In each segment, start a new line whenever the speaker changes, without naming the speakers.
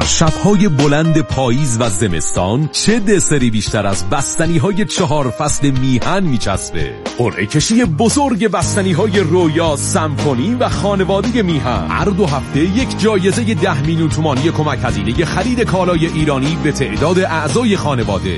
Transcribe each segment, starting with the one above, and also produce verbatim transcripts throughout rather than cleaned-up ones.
شب‌های بلند پاییز و زمستان چه دسری بیشتر از بستنی‌های چهار فصل میهن میچسبه. قرعه کشی بزرگ بستنی‌های رویا، سمفونی و خانوادگی میهن. هر دو هفته یک جایزه ده میلیون تومانی کمک هزینه خرید کالای ایرانی به تعداد اعضای خانواده.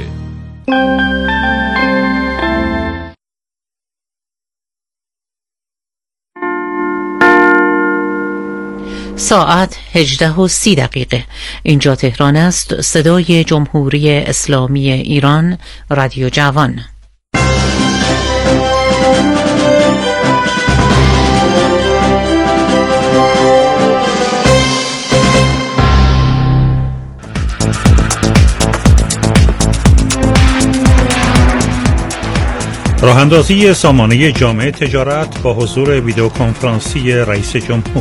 ساعت هجده و سی دقیقه. اینجا تهران است. صدای جمهوری اسلامی ایران، رادیو جوان.
راهاندازی سامانه جامعه تجارت با حضور ویدیو کنفرانسی رئیس جمهور.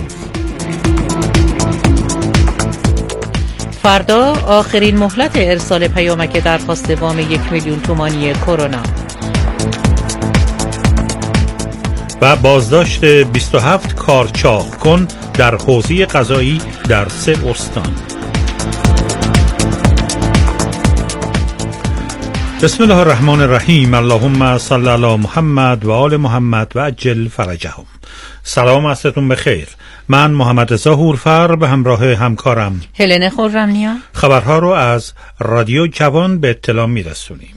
فردا آخرین مهلت ارسال پیامک درخواست وام یک میلیون تومانی کرونا.
و بازداشت بیست و هفت کارچاق کن در حوزه قضایی در سه استان. بسم الله الرحمن الرحیم. اللهم صل علی محمد و آل محمد و عجل فرجهم. سلام، عصرتون بخیر. من محمد رضا هورفر به همراه همکارم
هلن خرمنیا
خبرها رو از رادیو جوان به اطلاع میرسونیم.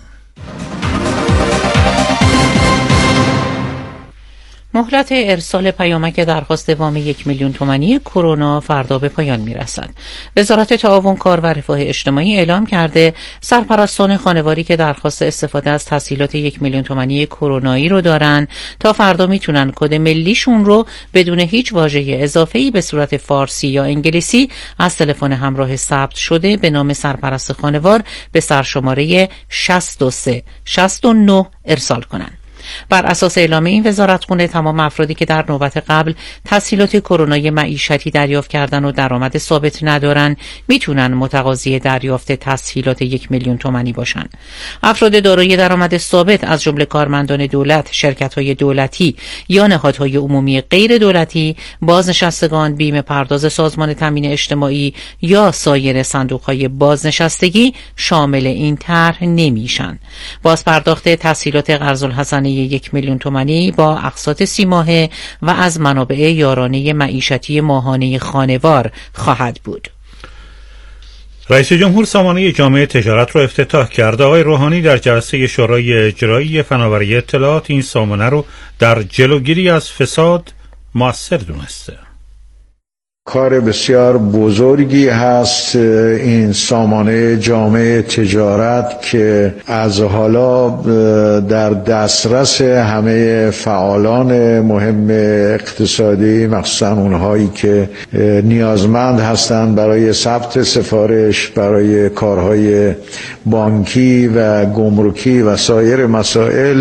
مهلت ارسال پیامک درخواست وام یک میلیون تومانی کرونا فردا به پایان میرسد. وزارت تعاون کار و رفاه اجتماعی اعلام کرده سرپرستان خانواری که درخواست استفاده از تسهیلات یک میلیون تومانی کرونایی رو دارن تا فردا میتونن کد ملیشون رو بدون هیچ واژه اضافه‌ای به صورت فارسی یا انگلیسی از تلفن همراه ثبت شده به نام سرپرست خانوار به سرشماره شصت و سه شصت و نه ارسال کنن. بر اساس اعلام این وزارتخونه تمام افرادی که در نوبت قبل تسهیلات کرونای معیشتی دریافت کردن و درآمد ثابت ندارن میتونن متقاضی دریافت تسهیلات یک میلیون تومانی باشن. افراد دارای درآمد ثابت از جمله کارمندان دولت، شرکت‌های دولتی یا نهادهای عمومی غیر دولتی، بازنشستگان، بیمه پرداز سازمان تامین اجتماعی یا سایر صندوق‌های بازنشستگی شامل این طرح نمیشن. باز پرداخت تسهیلات قرض الحسنه یک میلیون تومانی با اقساط سی ماهه و از منابع یارانه معیشتی ماهانه خانوار خواهد بود.
رئیس جمهور سامانه جامعه تجارت رو افتتاح کرد. آقای روحانی در جلسه شورای اجرایی فناوری اطلاعات این سامانه رو در جلوگیری از فساد مؤثر دونسته.
کار بسیار بزرگی هست این سامانه جامعه تجارت که از حالا در دسترس همه فعالان مهم اقتصادی، مخصوصا اونهایی که نیازمند هستند برای ثبت سفارش، برای کارهای بانکی و گمرکی و سایر مسائل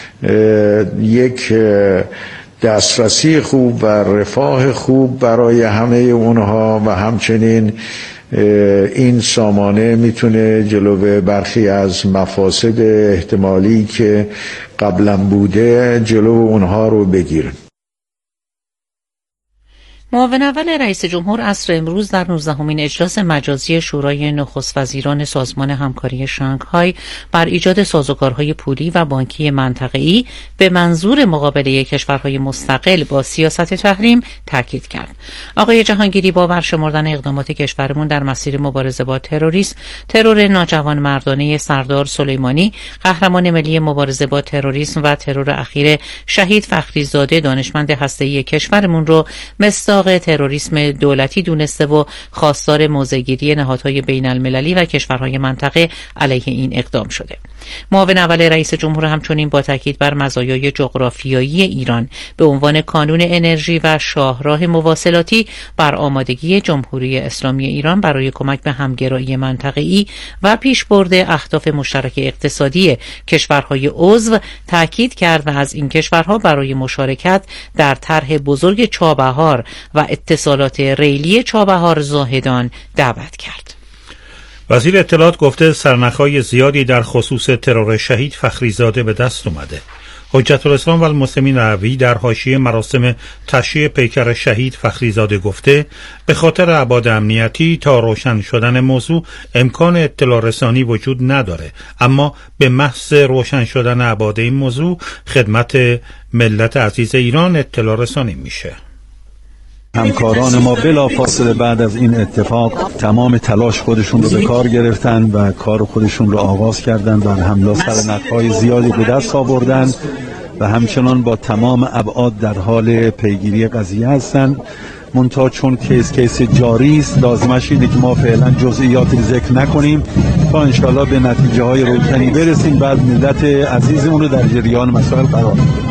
یک دسترسی خوب و رفاه خوب برای همه اونها و همچنین این سامانه میتونه جلو برخی از مفاسد احتمالی که قبلا بوده جلو اونها رو بگیره.
معاون اول رئیس جمهور عصر امروز در نوزدهمین اجلاس مجازی شورای نخست وزیران سازمان همکاری شانگهای بر ایجاد سازوکارهای پولی و بانکی منطقه‌ای به منظور مقابله کشورهای مستقل با سیاست تحریم تاکید کرد. آقای جهانگیری با برشمردن اقدامات کشورمون در مسیر مبارزه با تروریسم، ترور ناجوان مردانه سردار سلیمانی، قهرمان ملی مبارزه با تروریسم و ترور اخیر شهید فخریزاده دانشمند هسته‌ای کشورمون رو مصداق تروریسم دولتی دونسته و خواستار موضع‌گیری نهادهای بین المللی و کشورهای منطقه علیه این اقدام شده. معاون اول رئیس جمهور همچنین با تاکید بر مزایای جغرافیایی ایران به عنوان کانون انرژی و شاهراه مواصلاتی بر آمادگی جمهوری اسلامی ایران برای کمک به همگرایی منطقه‌ای و پیشبرد اهداف مشترک اقتصادی کشورهای عضو تاکید کرد و از این کشورها برای مشارکت در طرح بزرگ چابهار و اتصالات ریلی چابهار زاهدان دعوت کرد.
وزیر اطلاعات گفته سرنخ‌های زیادی در خصوص ترور شهید فخریزاده به دست اومده. حجت الاسلام و المسلمین علوی در حاشیه مراسم تشییع پیکر شهید فخریزاده گفته به خاطر ابعاد امنیتی تا روشن شدن موضوع امکان اطلاع رسانی وجود نداره، اما به محض روشن شدن ابعاد این موضوع خدمت ملت عزیز ایران اطلاع رسانی میشه.
همکاران ما بلافاصله بعد از این اتفاق تمام تلاش خودشون رو به کار گرفتن و کار خودشون رو آغاز کردن و حمله سرنخ‌های زیادی به دست آوردن و همچنان با تمام ابعاد در حال پیگیری قضیه هستن. منتها چون کیس کیس جاری است لازمش اینه که ما فعلا جزئیاتی ذکر نکنیم تا انشالله به نتیجه های روشنی برسیم، بعد ملت عزیزمون رو در جریان مسائل قرار بدیم.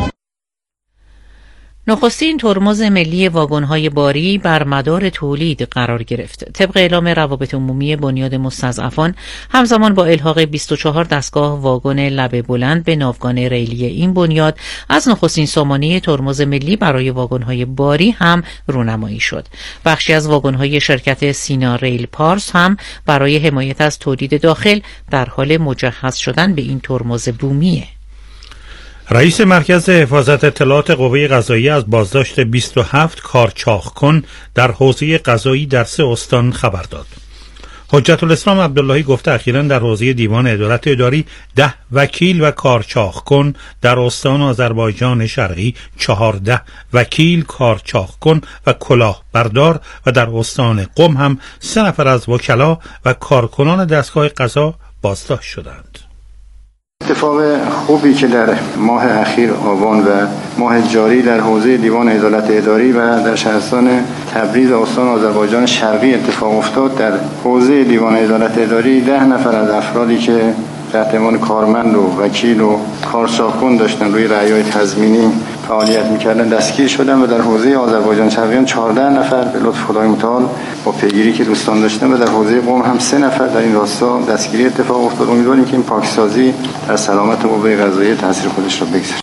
نخستین ترمز ملی واگن‌های باری بر مدار تولید قرار گرفت. طبق اعلام روابط عمومی بنیاد مستضعفان، همزمان با الحاق بیست و چهار دستگاه واگن لبه بلند به ناوگان ریلی این بنیاد، از نخستین سامانه ترمز ملی برای واگن‌های باری هم رونمایی شد. بخشی از واگن‌های شرکت سینا ریل پارس هم برای حمایت از تولید داخل در حال مجهز شدن به این ترمز بومیه.
رئیس مرکز حفاظت اطلاعات قوه قضاییه از بازداشت بیست و هفت کارچاخکن در حوزه قضایی در سه استان خبر داد. حجت الاسلام عبداللهی گفته اخیراً در حوزه دیوان عدالت اداری ده وکیل و کارچاخکن، در استان آذربایجان شرقی چهارده وکیل کارچاخکن و کلاهبردار و در استان قم هم سه نفر از وکلا و کارکنان دستگاه قضا بازداشت شدند.
اتفاق خوبی که در ماه اخیر آبان و ماه جاری در حوزه دیوان عدالت اداری و در شهرستان تبریز استان آذربایجان شرقی اتفاق افتاد. در حوزه دیوان عدالت اداری ده نفر از افرادی که تحت عنوان کارمند و وکیل و کارچاخکن داشتن روی رأی‌های تضمینی فعالیت می‌کردن دستگیر شدن و در حوزه آذربایجان شرقی چهارده نفر به لطف خدای متعال با پیگیری که دوستان داشتن و در حوزه قم هم سه نفر در این راستا دستگیری اتفاق افتاد. امیدواریم که این پاکسازی در سلامت قوه قضاییه تاثیر خودش را بگذاره.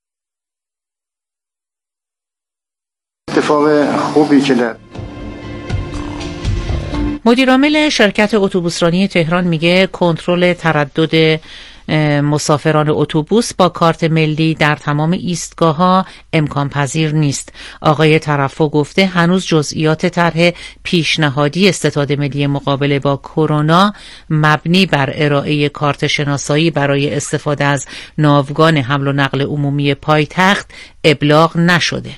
اتفاق خوبی که در
مدیرعامل شرکت اتوبوسرانی تهران میگه کنترل تردد مسافران اتوبوس با کارت ملی در تمام ایستگاه‌ها امکان پذیر نیست. آقای ترفع گفته هنوز جزئیات طرح پیشنهادی ستاد ملی مقابله با کرونا مبنی بر ارائه کارت شناسایی برای استفاده از ناوگان حمل و نقل عمومی پایتخت ابلاغ نشده.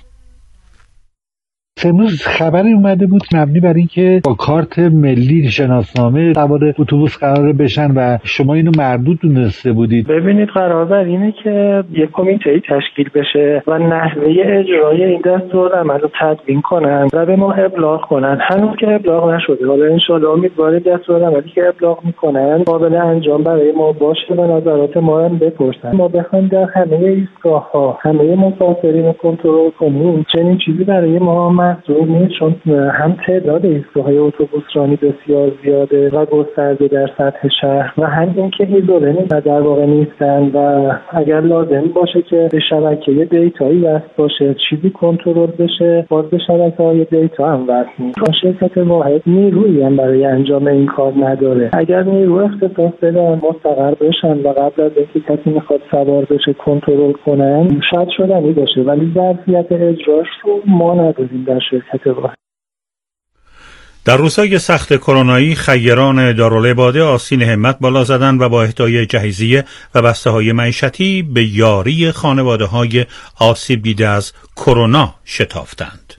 امروز خبری اومده بود مبنی بر اینکه با کارت ملی شناسنامه سوار اتوبوس قرار بشن و شما اینو مردود دونسته بودید.
ببینید قرار بر اینه که یک کمیته تشکیل بشه و نحوه اجرای این دستورالعمل رو تدوین کنن و به ما ابلاغ کنن. هنوز که ابلاغ نشده، حالا ان شاءالله امیدواریم دستورالعملی که ابلاغ میکنن قابل انجام برای ما باشه و نظرات ما هم بپرسن. ما بخوایم در همه ایستگاه‌ها همه مسافرین رو کنترل کنیم چنین چیزی برای ما محصول نیست، چون هم تعداد ایستگاه‌های اتوبوسرانی بسیار زیاده و گسترده در سطح شهر و هم اینکه ایزوله نیست در واقع نیستن و اگر لازم باشه که به شبکه دیتایی وصل باشه چیزی کنترل بشه باز به شبکه‌های دیتا هم وصل نیست. شرکت واحد نیرویی هم برای انجام این کار نداره. اگر نیرو اختصاص بدن مستقر بشن و قبل از اینکه کسی میخواد سوار بشه کنترل کنن شاید شدنی باشه، ولی ظرفیت اجراش رو ما نداریم در شرکت واحد.
در روزهای سخت کرونایی خیران دارالعباده آستین همت بالا زدند و با اهدای جهیزیه و بسته‌های معیشتی به یاری خانواده‌های آسیب دیده از کرونا شتافتند.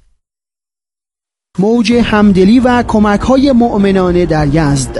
موج همدلی و کمک‌های مؤمنانه در یزد.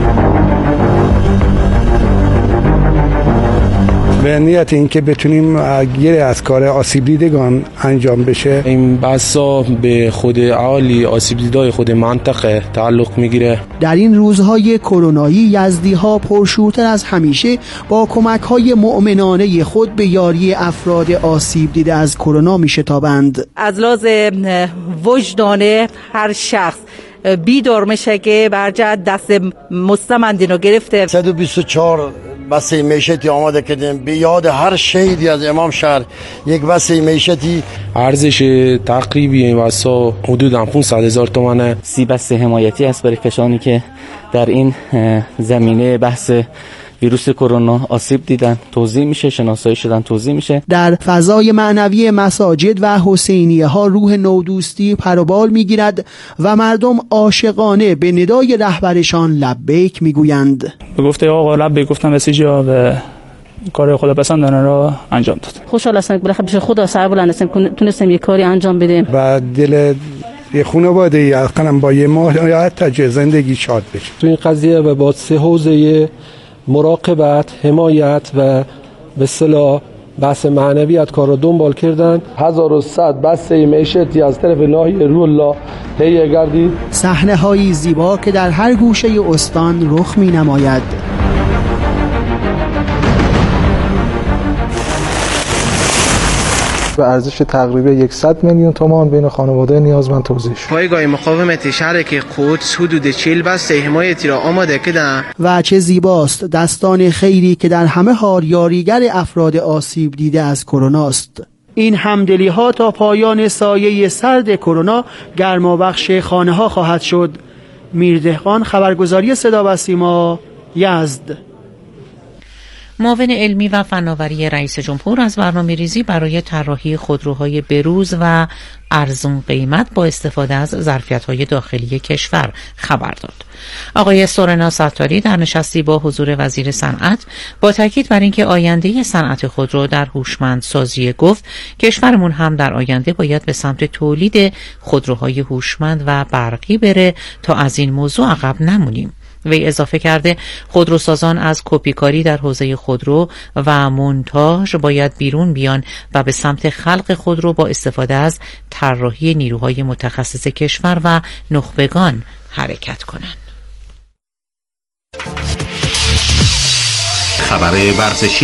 به نیت اینکه بتونیم گیری از کار آسیب دیدگان انجام بشه.
این بحثا به خود اهالی آسیب دیده‌های خود منطقه تعلق میگیره.
در این روزهای کرونایی یزدی‌ها پرشورتر از همیشه با کمک‌های مؤمنانه خود به یاری افراد آسیب دیده از کرونا میشتابند.
از لحاظ وجدانه هر شخص بیدار میشه که برجا دست مستمندین رو گرفته.
صد و بیست و چهار بسته معیشتی آماده کردیم به یاد هر شهیدی از امام شهر. یک بسته معیشتی
ارزش تقریبی این واسه حدوداً پانصد هزار تومانه.
سی بسته حمایتی است برای کسانی که در این زمینه بحث ویروس کرونا آسیب دیدن توضیح میشه، شناسایی شدن توضیح میشه.
در فضای معنوی مساجد و حسینیه ها روح نودوستی پروبال میگیرد و مردم عاشقانه به ندای رهبرشان لبیک میگویند.
به گفته آقا لبیک گفتم بسیجا و کار خدا پسندانه را انجام داد.
خوشحال هستم که بالاخره پیش خدا سر بلند هستیم تونستیم یه کاری انجام بدیم
و دل یه خانواده ای کنم با یه ماه تا زندگی شاد بشه.
تو این قضیه و با سه حوزه مراقبت، حمایت و به اصطلاح بحث معنویت کار رو دنبال کردن. هزار و صد بسته معیشتی از طرف ناحیه روح الله تهیه گردید.
صحنه هایی زیبا که در هر گوشه استان رخ می نماید.
به ارزش تقریبا صد میلیون تومان بین خانواده نیازمند توزیع شد.
پایگاه مقاومت شهر قدس حدود چهل بسته حمایتی را آماده کردند.
و چه زیباست دستان خیری که در همه حال یاریگر افراد آسیب دیده از کرونا است. این همدلی ها تا پایان سایه سرد کرونا گرمابخش خانه ها خواهد شد. میردهقان، خبرگزاری صدا و سیما، یزد.
معاون علمی و فناوری رئیس جمهور از برنامه‌ریزی برای طراحی خودروهای بروز و ارزون قیمت با استفاده از ظرفیت‌های داخلی کشور خبر داد. آقای سورنا ستاری در نشستی با حضور وزیر صنعت با تاکید بر اینکه آینده صنعت خودرو در هوشمندسازی گفت کشورمون هم در آینده باید به سمت تولید خودروهای هوشمند و برقی بره تا از این موضوع عقب نمونیم. وی اضافه کرده خودروسازان از کپیکاری در حوزه خودرو و مونتاژ باید بیرون بیان و به سمت خلق خودرو با استفاده از طراحی نیروهای متخصص کشور و نخبگان حرکت کنند.
خبر ورزشی.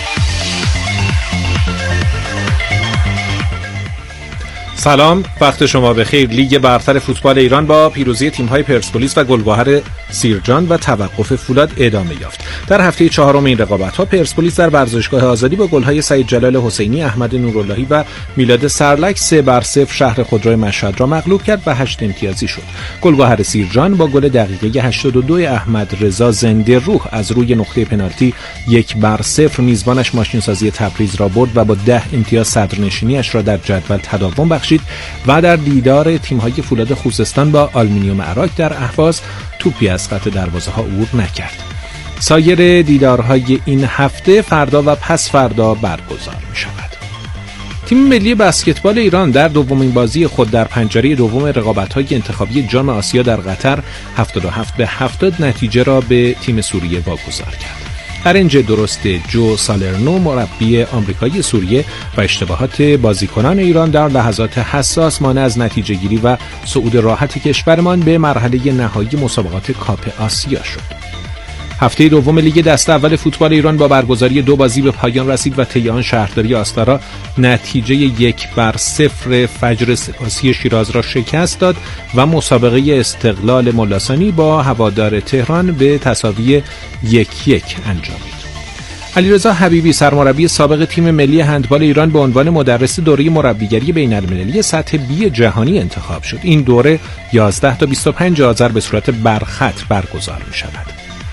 سلام، وقت شما بخیر. لیگ برتر فوتبال ایران با پیروزی تیم‌های پرسپولیس و گلگهر سیرجان و توقف فولاد ادامه یافت. در هفته چهارم این رقابت‌ها پرسپولیس در ورزشگاه آزادی با گل‌های سعید جلال حسینی، احمد نوراللهی و میلاد سرلک سه بر صفر شهر خودروی مشهد را مغلوب کرد و هشت امتیازی شد. گلگهر سیرجان با گل دقیقه هشتاد و دو احمد رضا زنده روح از روی نقطه پنالتی یک بر صفر میزبانش ماشینسازی تبریز را برد و با ده امتیاز صدرنشینی‌اش را در جدول تداوم بخشید و در دیدار تیم‌های فولاد خوزستان با آلومینیوم عراق در اهواز توپی از خط دروازه‌ها عبور نکرد. سایر دیدارهای این هفته فردا و پس فردا برگزار می‌شود. تیم ملی بسکتبال ایران در دومین بازی خود در پنجره دوم رقابت‌های انتخابی جام آسیا در قطر هفتاد و هفت به هفتاد نتیجه را به تیم سوریه واگذار کرد. ارنج درست جو سالرنو مربی آمریکایی سوریه و اشتباهات بازیکنان ایران در لحظات حساس مانع از نتیجه گیری و صعود راحت کشورمان به مرحله نهایی مسابقات کاپ آسیا شد. هفته دوم لیگ دسته اول فوتبال ایران با برگزاری دو بازی به پایان رسید و طی آن شهرداری آستارا نتیجه یک بر صفر فجر سپاسی شیراز را شکست داد و مسابقه استقلال ملاسانی با هوادار تهران به تساوی یک یک انجامید. علیرضا حبیبی سرمربی سابق تیم ملی هندبال ایران به عنوان مدرس دوره مربیگری بین‌المللی سطح بی جهانی انتخاب شد. این دوره یازده تا بیست و پنج آذر به صورت برخط برگزار می شود.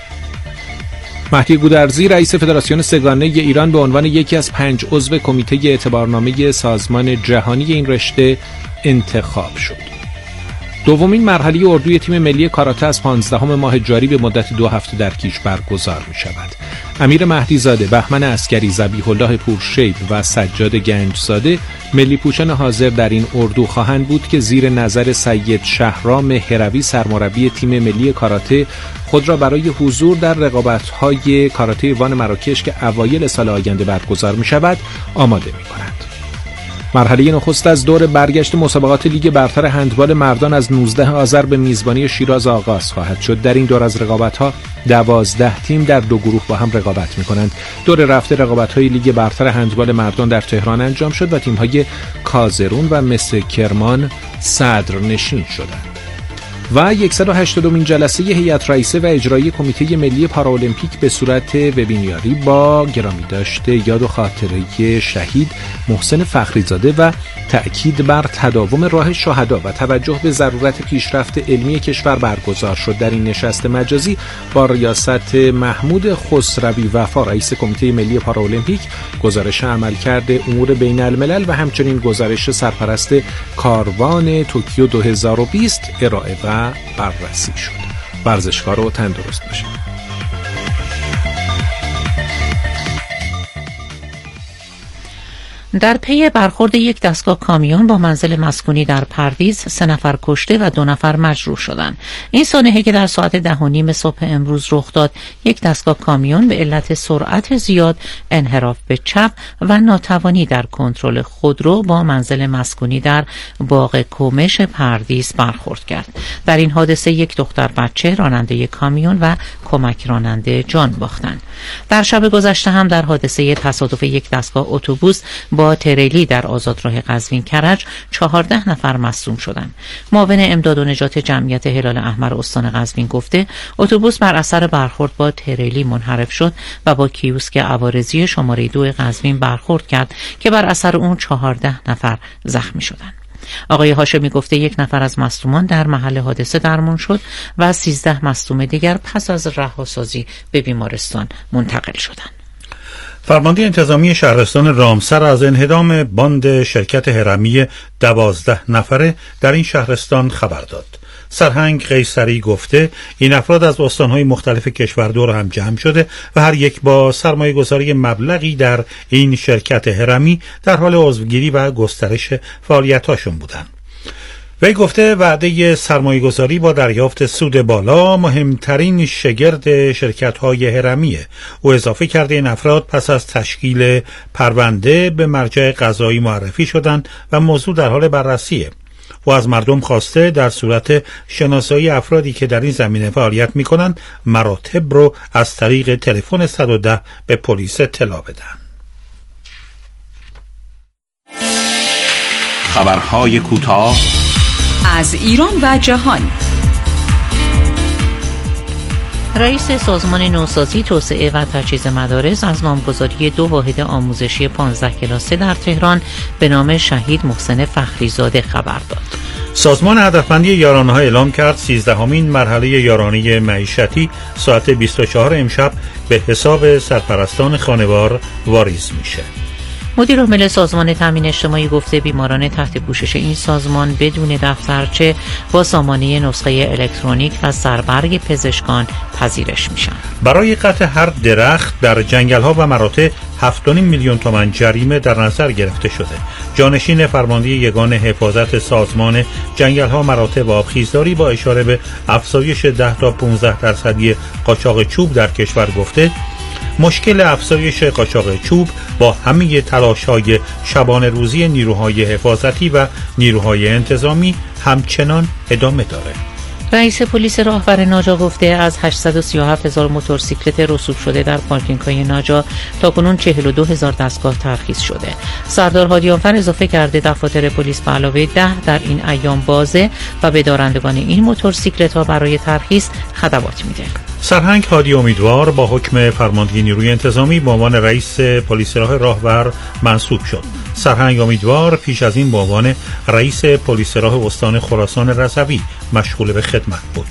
مهدی گودرزی رئیس فدراسیون سه‌گانه ایران به عنوان یکی از پنج عضو کمیته اعتبارنامه سازمان جهانی این رشته انتخاب شد. دومین مرحله اردوی تیم ملی کاراته از پانزدهم ماه جاری به مدت دو هفته در کیش برگزار می شود. امیر مهدی زاده، بهمن عسکری، ذبیح الله پورشید و سجاد گنجزاده ملی پوشان حاضر در این اردو خواهند بود که زیر نظر سید شهرام هروی سرمربی تیم ملی کاراته خود را برای حضور در رقابت‌های کاراته وان مراکش که اوایل سال آینده برگزار می شود آماده می کنند. مرحله نخست از دور برگشت مسابقات لیگ برتر هندبال مردان از نوزدهم آذر به میزبانی شیراز آغاز خواهد شد. در این دور از رقابت‌ها دوازده تیم در دو گروه با هم رقابت می‌کنند. دور رفته رقابت‌های لیگ برتر هندبال مردان در تهران انجام شد و تیم‌های کازرون و مس کرمان صدرنشین شدند.
و صد و هشتادمین جلسه هیئت رئیسه و اجرایی کمیته ملی پارالمپیک به صورت وبیناری با گرامی داشته یاد و خاطره شهید محسن فخریزاده و تأکید بر تداوم راه شهدا و توجه به ضرورت پیشرفت علمی کشور برگزار شد. در این نشست مجازی با ریاست محمود خسروی وفا رئیس کمیته ملی پارالمپیک گزارش عملکرد امور بین الملل و همچنین گزارش سرپرست کاروان توکیو دو هزار و بیست ارائه و بررسی شد. ورزشکار و تندرست باشید.
در پی برخورد یک دستگاه کامیون با منزل مسکونی در پرویز سه نفر کشته و دو نفر مجروح شدند. این سانحه که در ساعت ده و نیم صبح امروز رخ داد، یک دستگاه کامیون به علت سرعت زیاد، انحراف به چپ و ناتوانی در کنترل خودرو با منزل مسکونی در باغ کومش پرویز برخورد کرد. در این حادثه یک دختر بچه راننده کامیون و کمک راننده جان باختند. در شب گذشته هم در حادثه تصادف یک دستگاه اتوبوس با تریلی در آزادراه قزوین کرج چهارده نفر مصدوم شدند. معاون امداد و نجات جمعیت هلال احمر استان قزوین گفته اتوبوس بر اثر برخورد با تریلی منحرف شد و با کیوسک عوارضی شماره دو قزوین برخورد کرد که بر اثر اون چهارده نفر زخمی شدند. آقای هاشمی گفته یک نفر از مصدومان در محل حادثه درمان شد و سیزده مصدوم دیگر پس از رهاسازی به بیمارستان منتقل شدند.
فرمانده انتظامی شهرستان رامسر از انهدام باند شرکت هرمی دوازده نفره در این شهرستان خبر داد. سرهنگ قیصری گفته این افراد از استانهای مختلف کشور دور هم جمع شده و هر یک با سرمایه گذاری مبلغی در این شرکت هرمی در حال عضوگیری و گسترش فعالیتاشون بودند. وی گفته وعده سرمایه‌گذاری با دریافت سود بالا مهمترین شگرد شرکت‌های هرمیه. او اضافه کرده این افراد پس از تشکیل پرونده به مرجع قضایی معرفی شدند و موضوع در حال بررسیه. و از مردم خواسته در صورت شناسایی افرادی که در این زمینه فعالیت می‌کنند مراتب رو از طریق تلفن صد و ده به پلیس اطلاع بدن.
خبرهای کوتاه
از ایران و جهان.
رئیس سازمان نوسازی، توسعه و تجهیز مدارس از نامگذاری دو واحد آموزشی پانزده کلاسه در تهران به نام شهید محسن فخریزاده خبر داد.
سازمان هدفمندی یارانه‌ها اعلام کرد سیزدهمین مرحله یارانه معیشتی ساعت بیست و چهار امشب به حساب سرپرستان خانوار واریز میشه.
مدیر عامل سازمان تامین اجتماعی گفته بیماران تحت پوشش این سازمان بدون دفترچه با سامانه نسخه الکترونیک و سربرگ پزشکان پذیرش میشن.
برای قطع هر درخت در جنگل‌ها و مراتع هفت و نیم میلیون تومان جریمه در نظر گرفته شده. جانشین فرمانده یگان حفاظت سازمان جنگل‌ها، مراتع و آبخیزداری با اشاره به افزایش ده تا پانزده درصدی قاچاق چوب در کشور گفته مشکل افزایش قاچاق چوب با همه تلاش‌های شبانه روزی نیروهای حفاظتی و نیروهای انتظامی همچنان ادامه داره.
رئیس پلیس راهور ناجا گفته از هشتصد و سی و هفت هزار موتورسیکلت رسوب شده در پارکینگ‌های ناجا تاکنون چهل و دو هزار دستگاه ترخیص شده. سردار هادیانفر اضافه کرده دفاتر پلیس به علاوه ده در این ایام بازه و به دارندگان این موتورسیکلت‌ها برای ترخیص خدمات میده.
سرهنگ هادی امیدوار با حکم فرماندهی نیروی انتظامی به عنوان رئیس پلیس راه راهور منصوب شد. سرهنگ امیدوار پیش از این به عنوان رئیس پلیس راه استان خراسان رضوی مشغول به خدمت بود.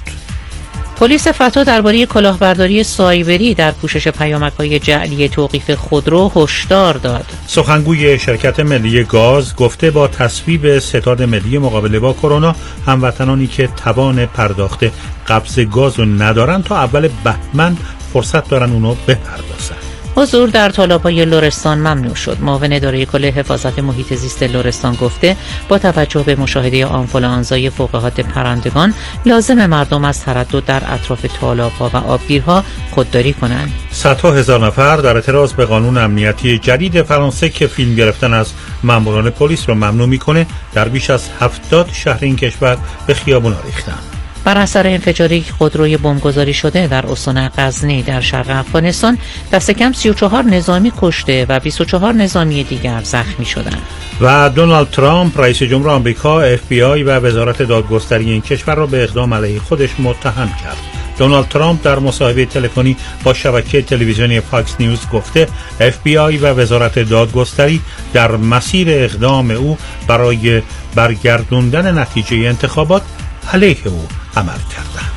پلیس فتا درباره کلاهبرداری سایبری در پوشش پیامک‌های جعلی توقیف خودرو هشدار داد.
سخنگوی شرکت ملی گاز گفته با تصویب ستاد ملی مقابله با کرونا هموطنانی که توان پرداخت قبض گاز رو ندارن تا اول بهمن فرصت دارن اونو بپردازن.
حضور در تالاب‌های لرستان ممنوع شد. معاون اداره کل حفاظت محیط زیست لرستان گفته با توجه به مشاهده آنفولانزای فوق‌العاده پرندگان لازم مردم از تردد در اطراف تالاب‌ها و آبگیرها خودداری کنند.
صدها هزار نفر در اعتراض به قانون امنیتی جدید فرانسه که فیلم گرفتن از ماموران پلیس رو ممنوع می‌کنه در بیش از هفتاد شهر این کشور به خیابونا ریختند.
بر اثر انفجار یک خودروی بمبگذاری شده در استان غزنی در شرق افغانستان دست کم سی و چهار نظامی کشته و بیست و چهار نظامی دیگر زخمی شدند.
و دونالد ترامپ رئیس جمهور آمریکا اف بی آی و وزارت دادگستری این کشور را به اقدام علیه خودش متهم کرد. دونالد ترامپ در مصاحبه تلفنی با شبکه تلویزیونی فاکس نیوز گفته اف بی آی و وزارت دادگستری در مسیر اقدام او برای برگردوندن نتیجه انتخابات علیه او عمل کردند.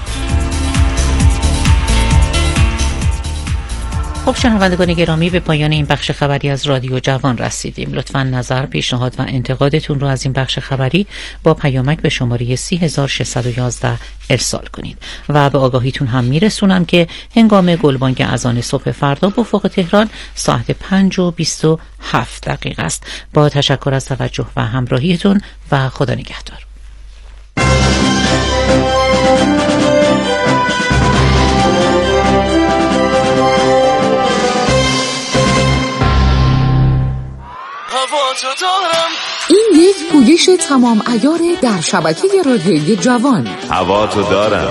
خب شنوندگان گرامی، به پایان این بخش خبری از رادیو جوان رسیدیم. لطفاً نظر، پیشنهاد و انتقادتون رو از این بخش خبری با پیامک به شماره سی هزار و ششصد و یازده ارسال کنید و به آگاهیتون هم میرسونم که هنگام گلبانگ اذان صبح فردا به افق تهران ساعت پنج و بیست و هفت دقیقه است. با تشکر از توجه و همراهیتون و خدا نگهدار.
این یک پویش تمام عیار در شبکه رادیویی جوان.
هوا تو دارم.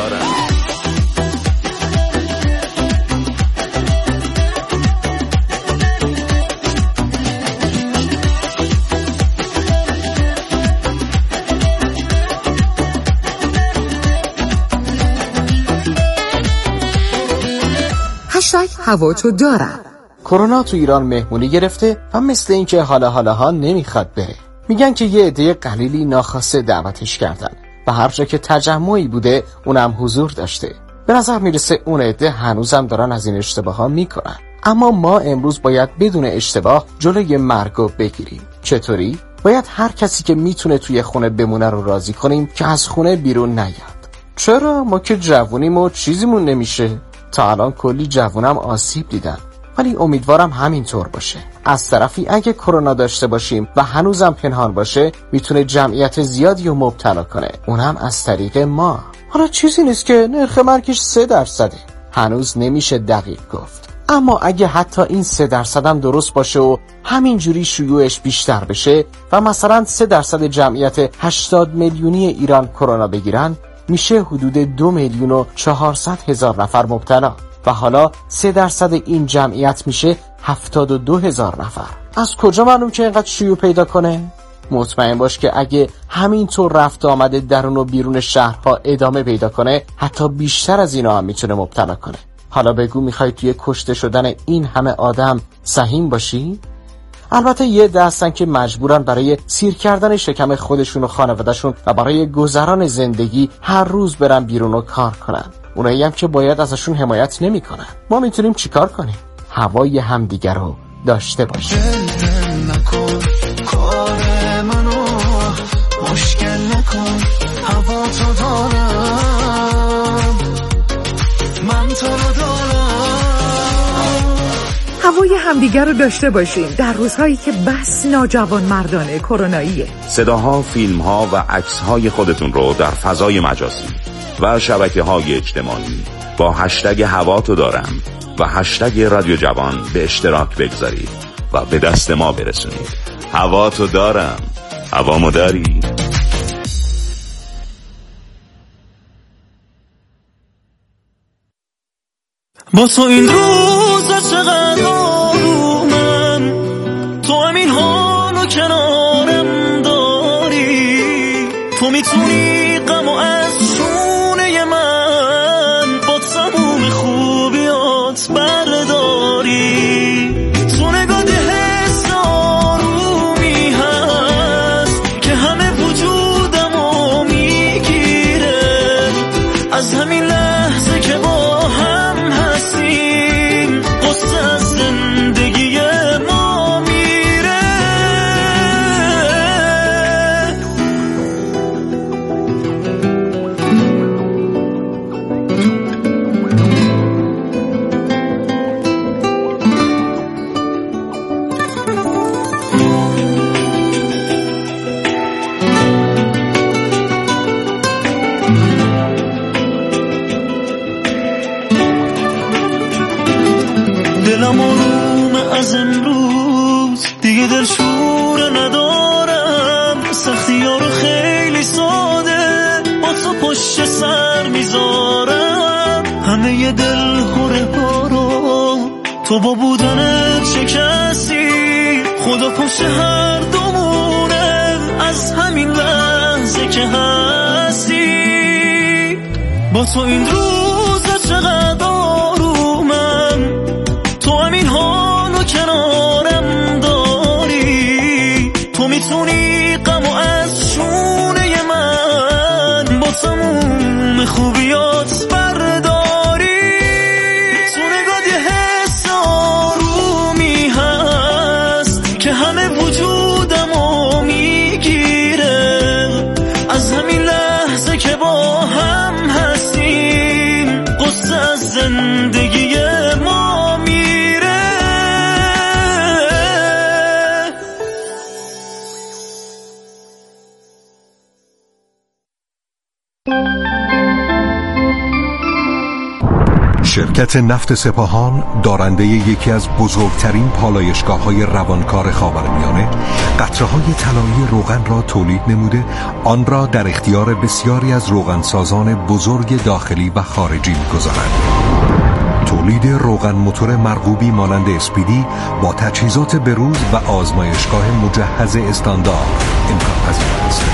هشتگ هوا تو دارم.
کرونا تو ایران مهمونی گرفته و مثل اینکه حالا حالا ها نمیخواد بره. میگن که یه عده قلیلی ناخواسته دعوتش کردن و هر جا که تجمعی بوده اونم حضور داشته. به نظر میرسه اون عده هنوزم دارن از این اشتباه ها میکنن. اما ما امروز باید بدون اشتباه جلوی مرگو بگیریم. چطوری؟ باید هر کسی که میتونه توی خونه بمونه رو راضی کنیم که از خونه بیرون نیاد. چرا؟ ما که جوونیم و چیزیمون نمیشه. تا الان کلی جوونم آسیب دیدن، ولی امیدوارم همینطور باشه. از طرفی اگه کرونا داشته باشیم و هنوزم پنهان باشه میتونه جمعیت زیادی رو مبتلا کنه، اونم از طریق ما. حالا چیزی نیست که نرخ مرگش سه درصده، هنوز نمیشه دقیق گفت. اما اگه حتی این سه درصد هم درست باشه و همینجوری شیوعش بیشتر بشه و مثلا سه درصد جمعیت هشتاد میلیونی ایران کرونا بگیرن، میشه حدود دو میلیون و چهارصد هزار نفر مبتلا و حالا سه درصد این جمعیت میشه هفتاد و دو هزار نفر. از کجا معلوم که اینقدر شیوع پیدا کنه؟ مطمئن باش که اگه همینطور رفت آمده درون و بیرون شهرها ادامه پیدا کنه، حتی بیشتر از اینا هم میتونه مبتلا کنه. حالا بگو میخوای توی کشته شدن این همه آدم سهیم باشی؟ البته یه عده هستن که مجبورن برای سیر کردن شکم خودشون و خانوادهشون و برای گذران زندگی هر روز برن بیرون و کار کنن. اونایی هم که باید ازشون حمایت نمی کنن. ما میتونیم چیکار کنیم؟ هوای همدیگر رو داشته باشیم.
نکن کار منو مشکل نکن، هوا تو دارم، من تو رو دارم.
هوای همدیگر رو داشته باشیم در روزهایی که بس ناجوان مردانه کروناییه.
صداها، فیلمها و عکسهای خودتون رو در فضای مجازی و شبکه‌های اجتماعی با هشتگ هوا تو دارم و هشتگ رادیو جوان به اشتراک بگذارید و به دست ما برسونید. هوا تو دارم، هوامو داری.
با تو این روزا چقدر آرومم، تو همین حالو کنارم داری، تو میتونی غمو از شونه من با تموم خوبیات برداری. تو نگاه حس آرومی هست که همه وجودمو میگیره، از همین لحظه که با هم هستیم قصه از زندگی ما میره. دلم آرومه از امروز، دیگه دلشوره ندارم، سختی ها رو خیلی ساده با تو پشت سر میذارم، همه دل خوره ها رو تو با بودنت شکستی. خدا پشت هر دومونه از همین لحظه که هستی. با تو این روزا چقدر آرومم، تو همین حالو کنارم داری. تو میتونی غمو از شونه من با تموم خوبیات برداری. تو نگاه یه حس آرومی هست که همه وجودمو میگیره. از همین لحظه که با هم هستیم قصه از زندگی ما میره.
شرکت نفت سپاهان دارنده یکی از بزرگترین پالایشگاه‌های روانکار خاورمیانه قطره‌های طلایی روغن را تولید نموده آن را در اختیار بسیاری از روغنسازان بزرگ داخلی و خارجی می‌گذارد. تولید روغن موتور مرغوبی مانند اسپیدی با تجهیزات بروز و آزمایشگاه مجهز استاندارد امکان پذیر است.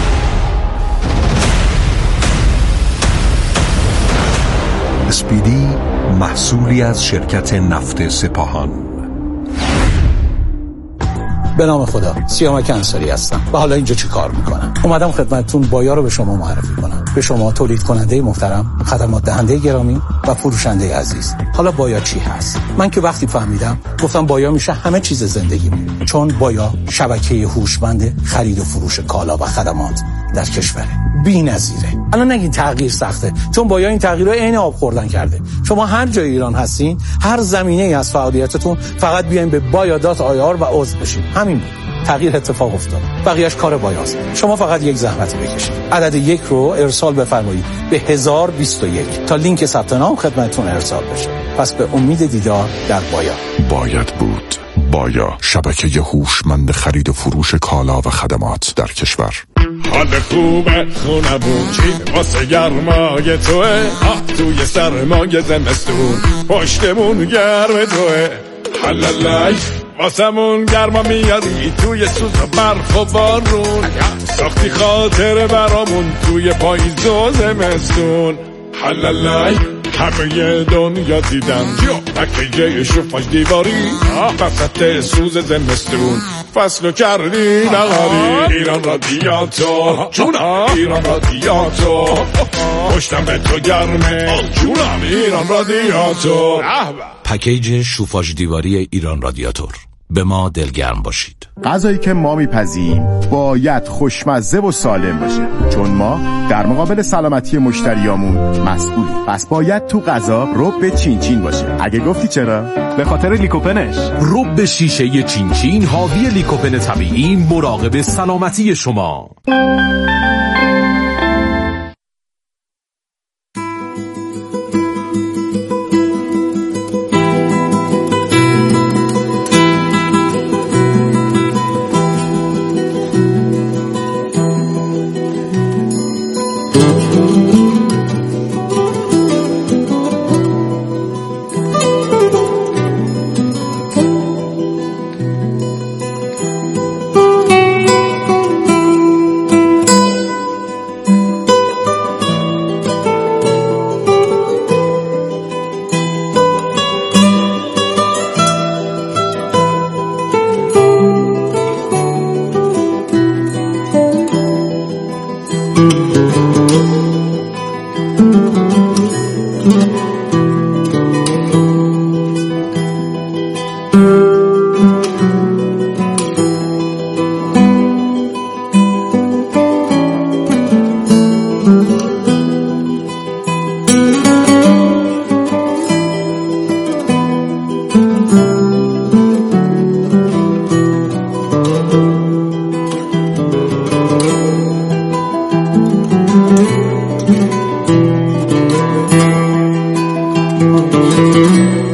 اسپیدی محصولی از شرکت نفت سپاهان.
به نام خدا، سیامک انصاری هستم و حالا اینجا چی کار میکنم؟ اومدم خدمتتون بایا رو به شما معرفی کنم، به شما تولید کننده محترم، خدمات دهنده گرامی و فروشنده عزیز. حالا بایا چی هست؟ من که وقتی فهمیدم گفتم بایا میشه همه چیز زندگیمون، چون بایا شبکه هوشمند خرید و فروش کالا و خدمات در کشوره، بی‌نظیره. الان نگین تغییر سخته، چون بایا این تغییر رو عین آب خوردن کرده. شما هر جای ایران هستین، هر زمینه‌ای از فعالیتتون، فقط بیاین به بایا دات آی آر و عضو بشین. همین بود. تغییر اتفاق افتاد. بقیه‌اش کار بایاست. شما فقط یک زحمت بکشید. عدد یک رو ارسال بفرمایید به هزار و بیست و یک تا لینک ثبت نام خدمتتون ارسال بشه. پس به امید دیدار در بایا.
باید بود. بایا، شبکه هوشمند خرید و فروش کالا و خدمات در کشور.
حال خوبه خونمون چی واسه گرمای توه، آه توی سرمای زمستون پشتمون گرم توه. حلالای واسمون گرما میاری توی سوز و برف و بارون، ساختی خاطر برامون توی پاییز و زمستون. حلالای همه دنیا دیدم پکیجه شوفاژ دیواری، وسط سوز زمستون فصلو کردی نهاری. ایران رادیاتور جونم، ایران رادیاتور پشتم به تو گرمه جونم، ایران رادیاتور.
پکیج شوفاژ دیواری ایران رادیاتور، به ما دلگرم باشید.
غذایی که ما میپزیم باید خوشمزه و سالم باشه، چون ما در مقابل سلامتی مشتریامون مسئولیم. پس باید تو غذا رب چین چین باشه. اگه گفتی چرا؟ به خاطر لیکوپنش.
رب شیشه چین چین حاوی لیکوپن طبیعی، مراقب سلامتی شما.
Thank you.